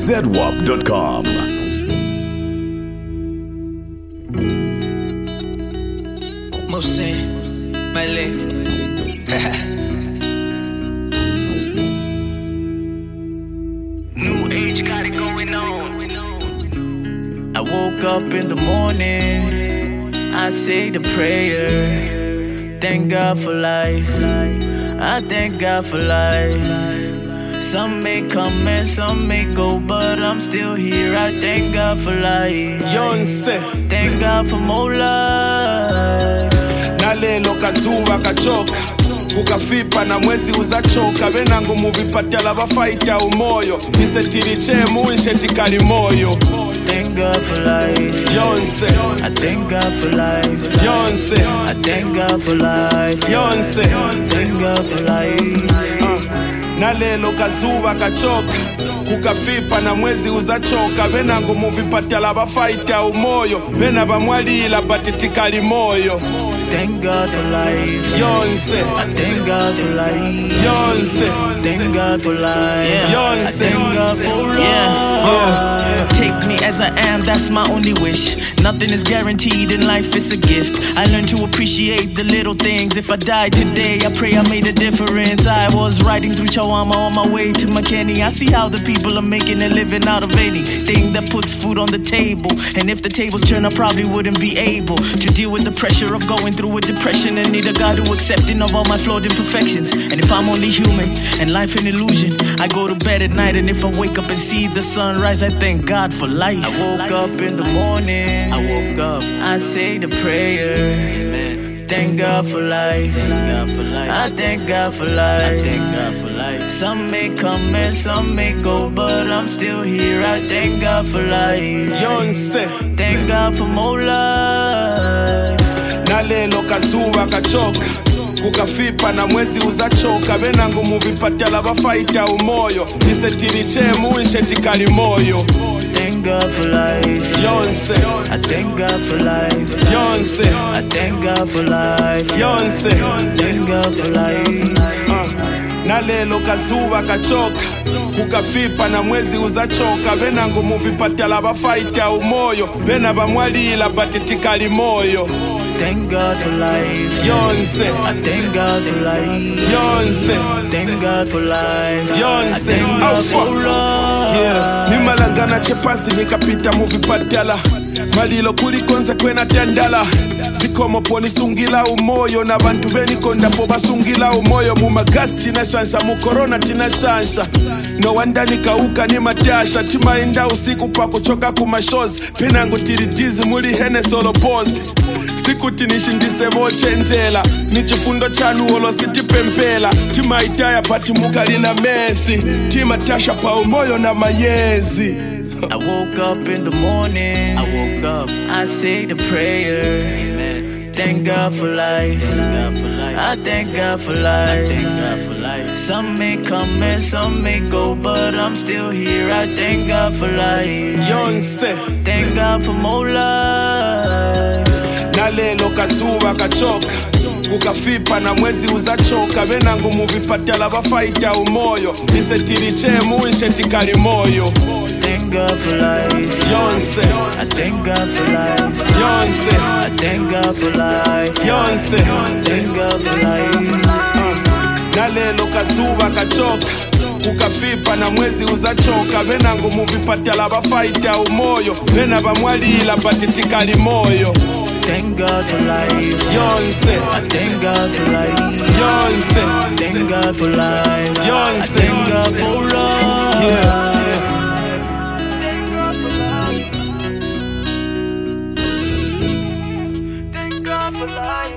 ZWAP.com. Mosin, Malay. New age got it going on. I woke up in the morning, I say the prayer. Thank God for life. I thank God for life. Some may come and some may go, but I'm still here. I thank God for life. Thank God for more life. Nalelo kazuba kachoka kukafipa na mwezi uzachoka benangu muvipatala bafaita umoyo nisetiriche munshetikali moyo. Thank God for life. Yonse, I thank God for life. Yonse, I thank God for life. Yonse, Thank God for life. Nalelo kazuba kachoka kukafipa na mwezi uzachoka benangu muvipatala bafaita umoyo bena bamwalila batitikali moyo. Thank God for life. Yonse, I thank God for life. Yonse, Thank God for life. Yonse. I thank God for life. Take me as I am, that's my only wish. Nothing is guaranteed in life, it's a gift. I learned to appreciate the little things. If I died today, I pray I made a difference. I was riding through Chawama on my way to McKinney. I see how the people are making a living out of anything that puts food on the table. And if the tables turn, I probably wouldn't be able to deal with the pressure of going through a depression and need a God who accepting of all my flawed imperfections. And if I'm only human and life an illusion, I go to bed at night and if I wake up and see the sunrise, I thank God for life. I woke up in the morning, I woke up, I say the prayer. Amen. Thank God for life. Thank God for life. I thank God for life. I thank God for life. Some may come and some may go, but I'm still here. I thank God for life. Yonse, Thank God for more life. Nalelo kazuba kachoka kukafipa na mwezi uzachoka benangu muvipatala bafaita umoyo nisetiriche munshetikali moyo. Thank God for life. Yonse, I thank God for life. Yonse, I thank God for life. Yonse, Thank God for life. Nalelo kazuba kachoka kukafipa na mwezi uzachoka benangu muvipatala bafaita umoyo bena bamwalila batitikali moyo. Thank God for life. Yonse, I thank God for life. Yonse, Thank God for life. Yonse. I thank God for love. Yeah, nimalangana chepasi nikapita muvipatala malilo kulikonze kwena tendala zikomo poni sungila umoyo na bantu benikonda po basungila umoyo mumagasi tinashansha mukorona tinashansha no wanda nikauka ni matasha timaenda usiku pa kuchoka kumashozi penangu tirijizi muli hene solo boss siku tinishindise vochenjela ni chifundo chanu olo sitipempela timaitaya pati mukalina mesi timatasha pa umoyo na mayezi. I woke up in the morning, I woke up, I say the prayer. Amen. Thank God for life. Thank God for life. I thank God for life. I thank God for life. Some may come and some may go, but I'm still here. I thank God for life. Yonse, Thank God for more life. Nalelo kazuba kachoka kukafipa na mwezi uzachoka benangu muvipatala bafaita umoyo nisetiriche munshetikali moyo. Thank God for life. Yonse, I thank God for life. Yonse, I thank God for life. Yonse, Thank God for life. Nalelo kazuba kachoka kukafipa na mwezi uzachoka benangu muvipatala bafaita umoyo bena bamwalila batitikali moyo. Thank God for life. Yonse, I thank God for life. Yonse, Thank God for life. I Yonse. thank God for love. Yeah. Thank God for life.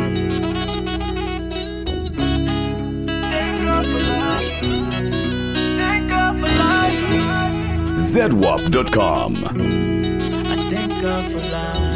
Thank God for life. Thank God for life. ZWAP.com. I thank God for life.